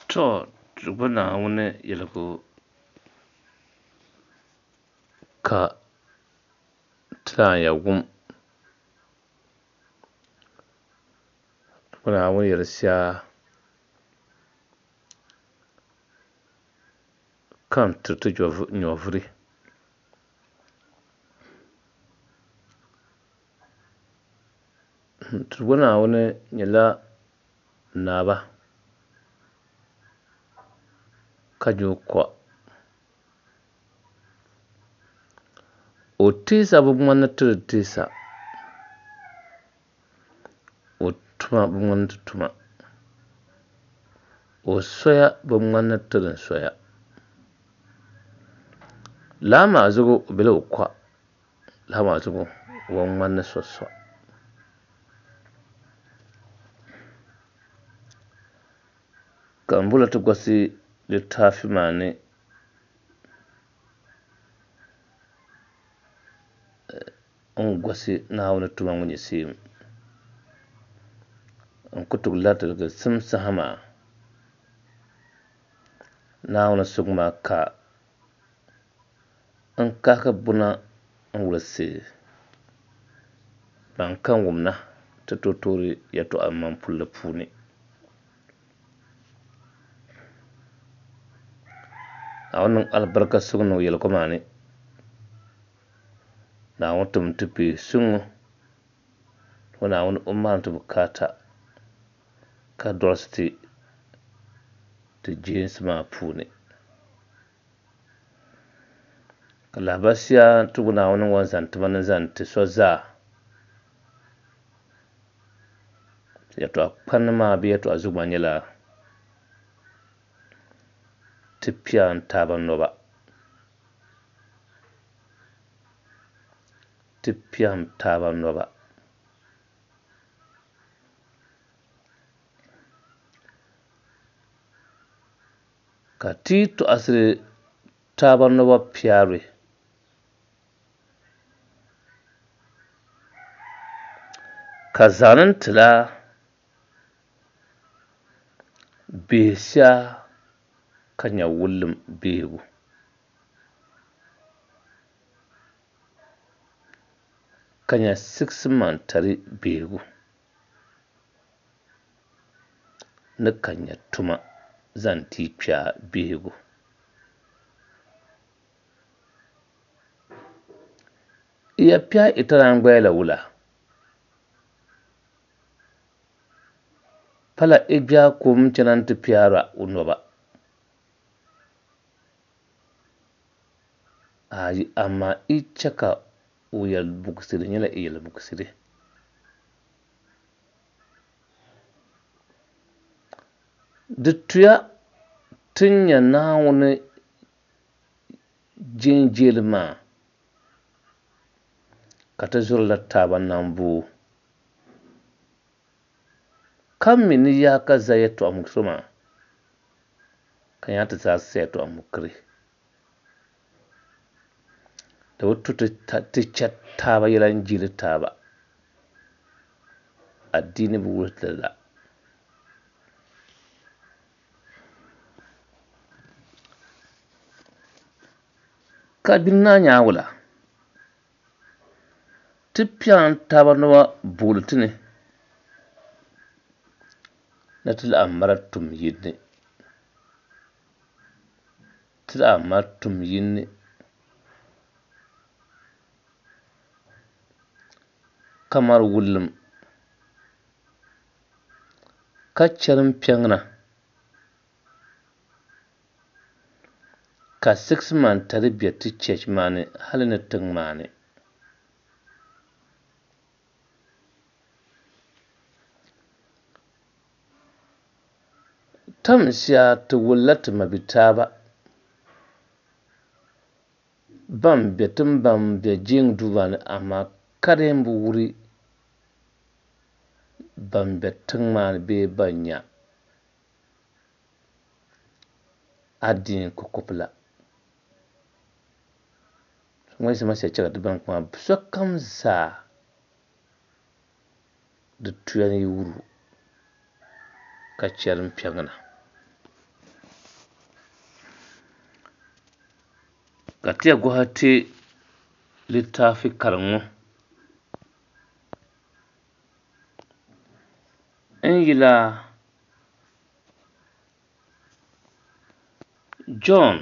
To bana wani yalko ka ta ya gum bana wani yarsiya kan tutu nyovri bana wani nyala naba kanyo kwa o tisa bu ŋmani tiri tisa o tuma bu ŋmani tuma o soya bu ŋmani tiri soya lama zugu bela o kwa lama zugu o ŋmani so kan bula ti gosi littafi mani on gosi Naawuni tuma ŋɔ nyɛ seem n ku tug latiligu simsahama Naawuni sugima ka n kahi buna n wulisi ban kan wumna ti tooi yɛltɔɣa man puli puuni Naawuni niŋ alibarika suŋ niŋ yɛligu maa ni Naawuni tum ti peei suŋo Naawuni o maani ti bukaata ka dolisi ti jeensi maa puuni ka lahabasiya tugu Naawuni ŋɔ zaŋ tima ni zaŋ ti so zaa yɛltɔɣa kpanni maa bee yɛltɔɣa zugu maa nyɛla ti piɛla n taaba noba ka ti yi tɔɣisiri taaba noba piɛri ka zanim tila bihisia ka nyɛ wulim behigu ka nyɛ 6 mantari behigu ni ka nyɛ tuma zaŋ ti yi kpɛɣu behigu ya piɛɣu itaran gbaya wula pala igbɛɣu kom chɛna ti piɛra o noba amaa icha ka o yɛli bugisili nyɛla iyɛli bugisili di tuya ti nyɛ Naawuni jeenjeeli maa ka ti zurila taaba nambuu ka mi ni yaa ka za yɛltɔɣa muɣisigu maa ka nya ti zaa sa yɛltɔɣa mukiri di bi tu ti chɛ taaba yɛla n-jeeli taaba adiini bi wuhi ti li la ka gbini naa nya wula ti piɛɣu taaba noma booli ti ni na ti lahi mali tum yinni ka mali wulim ka charimpiɛŋna ka 6 mantari be ti chɛchi maa ni hali ni tiŋ maa ni tamsiya ti wulila ti ma bi taaba ban be jeemi duu maa ni amaa ka di yɛn bi wuri ban be tiŋ maa ni bee ban nya adiin kukobu la ŋun yɛli ma shɛli chɛ ka di ban kpaŋa sokam zaa di tuya ni yi wuru ka charimpiɛŋna ka ti ya gɔhi ti littaafi karim ŋɔ n-yila John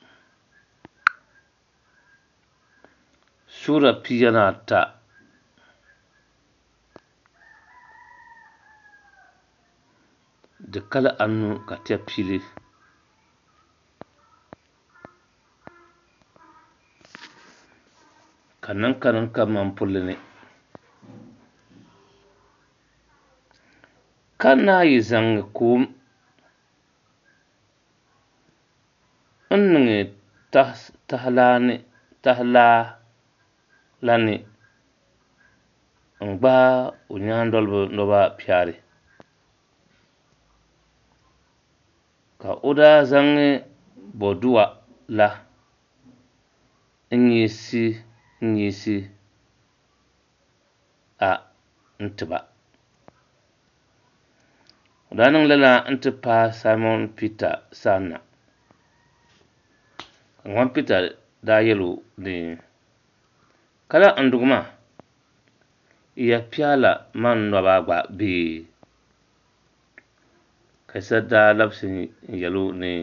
Sura 10 di kala 4 ka ti ya pili ka niŋkarim ka mampulli ni ka naayi zaŋ koom n-niŋ tahalaa la ni n-gbaai o nyaandoliba nɔba piɛri ka o daa zaŋ bɔdua la n-nyiisi n-ti ba. O daa niŋ lala n-ti paai Simon Peter sani na ka Simon Peter daa yɛli o ni kala n-dugi maa ya piɛla man nɔba gba bee ka Isa daa labisi n-yɛli o ni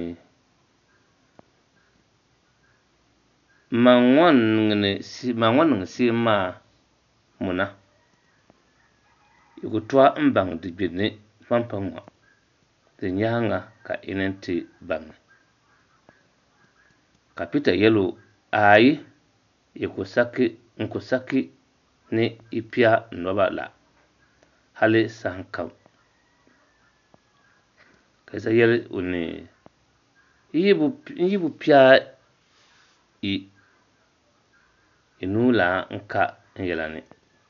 man ŋɔ niŋ seem maa muna yi ku tɔha n-baŋ di gbinni pampa ŋɔ di nyaaŋa ka yi ni ti baŋi ka Peter yɛli o aayi n ku saki ni yi piɛ nɔba la hali saha kam ka Isa yɛli o ni yi bu piɛ yi nuu lana n-ka n-yɛla ni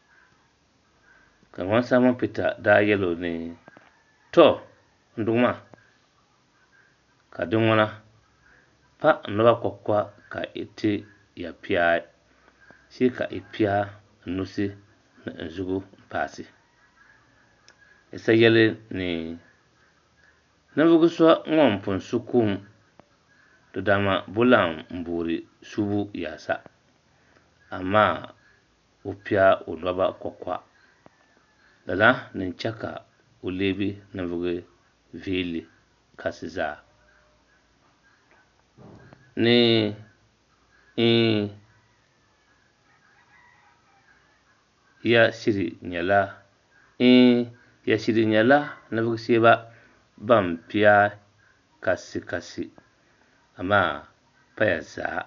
ka ŋɔni Simon Peter daa yɛli o ni tɔ n-dugi maa ka di ŋɔna pa nɔba kɔkɔa ka yi ti ya piɛ shee ka yi piɛ n-nusi ni n-zugu paasi Isa yɛli ni ninvuɣu so ŋun pun su koom di dama bulan n-boori suubu yaasa amaa o piɛ o nɔba kɔkɔa lala ni n-chɛ ka o leebi ninvuɣu veeli kasi zaa ni ya shiri nyɛla ninvuɣu shɛba ban piɛ kasi amaa paya zaa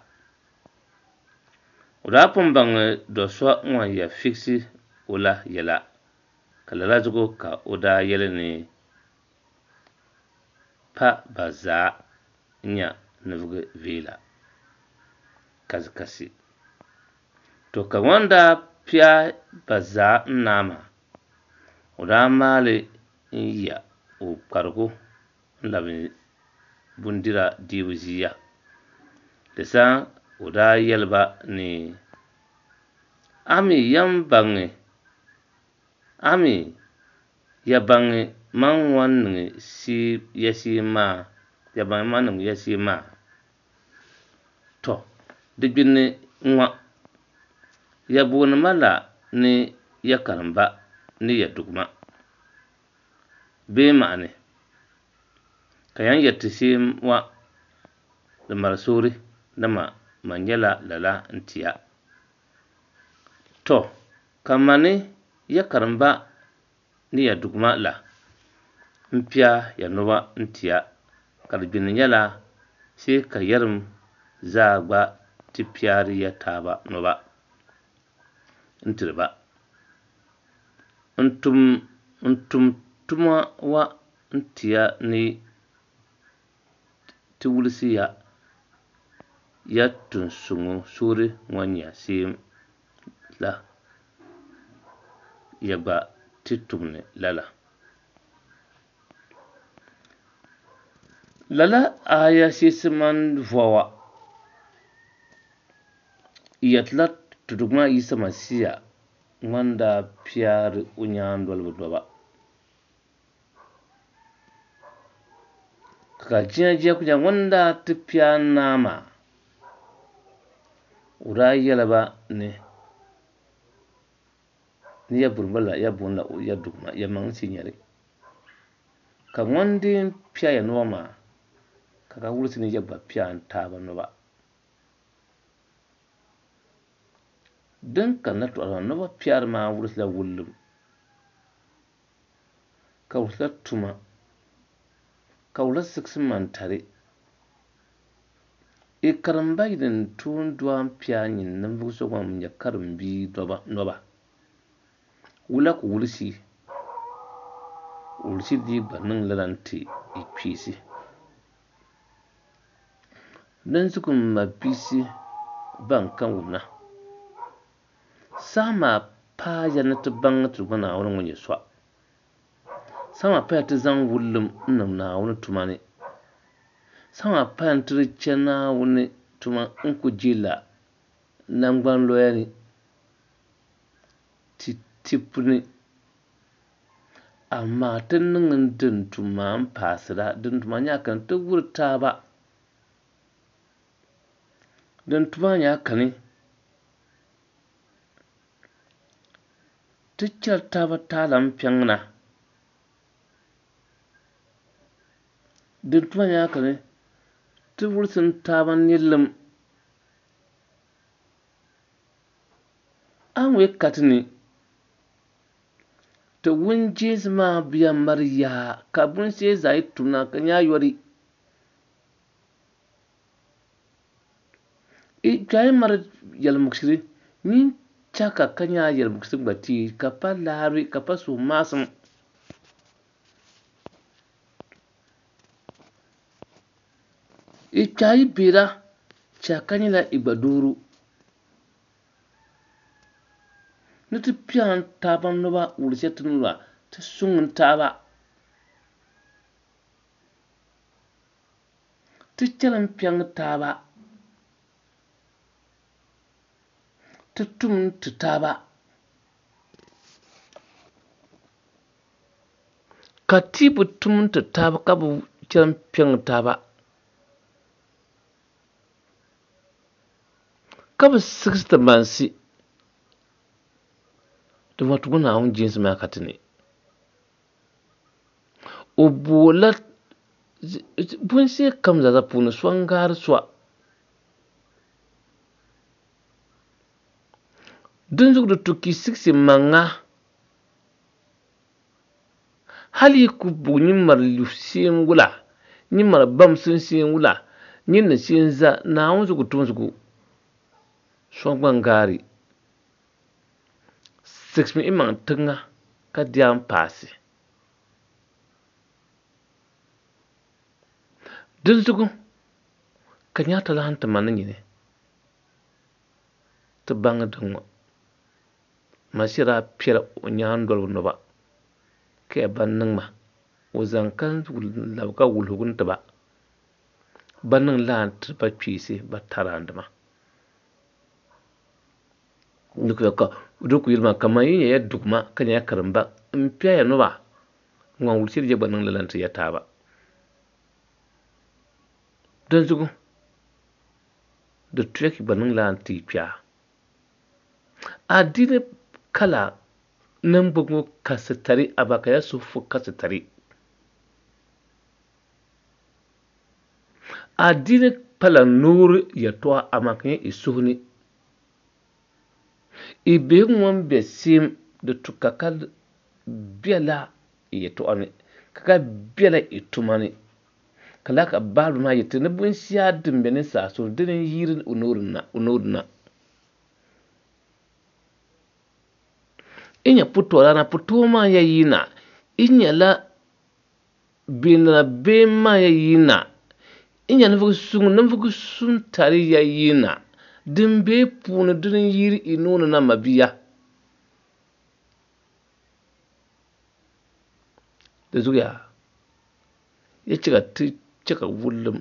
o daa pun baŋ do' so ŋun ya figisi o la yɛla ka lala zuɣu ka o daa yɛli ni pa ba zaa n-nyɛ ninvuɣu veela kasi to ka ŋun daa piɛ ba zaa n-naai maa o daa maali n-ya o kparigu n-labi bindira diibu ʒiya di sa o daa yɛli ba ni ya baŋi man ŋun niŋ ya sheem maa tɔ di gbinni ŋɔ ya booni ma la ni ya karimba ni ya duguma bee maɣini ka yan yɛriti sheem ŋɔ di mali soori dama man nyɛla lala n-tiya tɔ ka ma ni ya karimba ni ya duguma la n-piɛ ya nɔba n-tiya ka di gbinni nyɛla shee ka yɛrim zaa gba ti piɛri ya taaba nɔba n-tiri ba n-tum tuma wa n-tiya ni ti wulisi ya tunsuŋɔ soori ŋɔ nyɛ sheem la ya gba ti tumni lala aya sheesi mani vɔwa yɛtila ti dugi maa yisa masiya ŋun daa piɛri o nyaandoliba nɔba ka jiya ku nya ŋun daa ti piɛri naa maa ura yɛlaba ni ya burbala ya bunla ya dugma ya maŋ si nyɛli ka ŋɔndeen piɛ ya noba maa ka wulisi ni ya gba piɛ n taaba noba din kanna tɔɣa noba piɛri maa wulisila wulim ka wulisila tuma ka wula sigisi man tari i karimba yi din tuun dɔɔn piɛ nyin ninvuɣu so ŋɔ nyɛ karimbii noba wula ku wulisi di gba niŋ lala ti i kpeesi dinzuɣu n ma biisi ban ka wumna saha maa paaya ni ti baŋ ti gba Naawuni ŋɔ nyɛ soa saha maa paaya ti zaŋ wulim n niŋ Naawuni tuma ni saha maa paaya ni ti di chɛ Naawuni tuma n ku jilla nangbani lɔya ni ti puni amaa ti niŋ din tuma n paasira din tuma nyɛla kani ti wuri taaba din tuma nyɛla kani ti chɛri taaba taalan piɛŋ na din tuma nyɛla kani ti wulisi taaba nilim a ni wee ka ti ni ti wunjeensi maa biya mari yaa ka bunshee zaa yi tumna ka nyɛ ayɔri kpɛɣu yi mari yɛlmuɣusiri nyin chaka ka nyɛ yɛlmuɣusi gba tii ka pa laari ka pa suhumaasim kpɛɣu yi beera chɛka ka nyɛla igbadooro ni ti piɛŋ taaba noba wuli shɛli ti ni wula ti suŋ taaba ti chɛli piɛŋ taaba ti tum ti taaba ka ti bi tum ti taaba ka bi chɛli piɛŋ taaba ka bi sigisi ti mansi ti ma tugu Naawuni jeensi maa ka ti ni o boola bunshee kam zaa puuni sɔŋgaari sɔa dinzuɣu di tu ki sigisi maŋa hali yi ku bugi nyin mari shee n wula nyin mari bamsim shee n wula nyin ni shee n za Naawuni zuɣu tum zuɣu sɔŋ gba n gaari sigisimi imaŋ tiŋa ka di an paasi dinzuɣu ka nyɛ ti laɣim ti ma ni nyini ti baŋi din ŋɔ ma shɛli a piɛla o nyaandolibi noba ka ya ba niŋ ma o zaŋ ka labigi wuligigu n tiba ba niŋ laan ti ba kpeesi ba taraandima di ku yɛli maa kamani yi nyɛla duguma ka nyɛla karimba n piɛya noba ŋun wuli shɛli gba niŋ lala ti ya taaba dinzuɣu di tuya ki gba niŋ laan ti kpɛɣu adili kala niŋgbuŋ kasi tari aba ka ya sufu kasi tari adili pala noori yɛltɔɣa amaa ka nyɛ i suhu ni i biɛhigu ŋɔ n bɛ shɛm di tu ka bɛla yɛltɔɣa ni ka bɛla i tuma ni ka lahi ka baaliba maa yɛli ni binshɛɣu din bɛ ni saasuri dini n yiiri o noori na i nyɛ putɔɣu na putɔɣu maa ya yina i nyɛla beelana bee maa ya yina i nyɛ ninvuɣu suŋ tari ya yina din bee puuni dini n yiiri i nooni na ma bia di zuɣu yaa ya chɛ ka ti chɛ ka wulim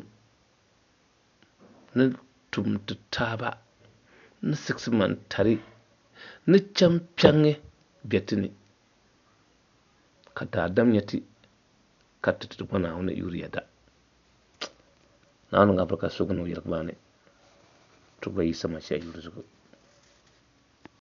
ni tum ti taaba ni sigisi man tari ni chɛn piɛŋi bɛ ti ni ka daadam nyɛ ti ka ti gba Naawuni yuri yɛda Naawuni ŋɔ Afirika so ni o yɛligi maa ni ti gba yi sama shɛli yuri zuɣu.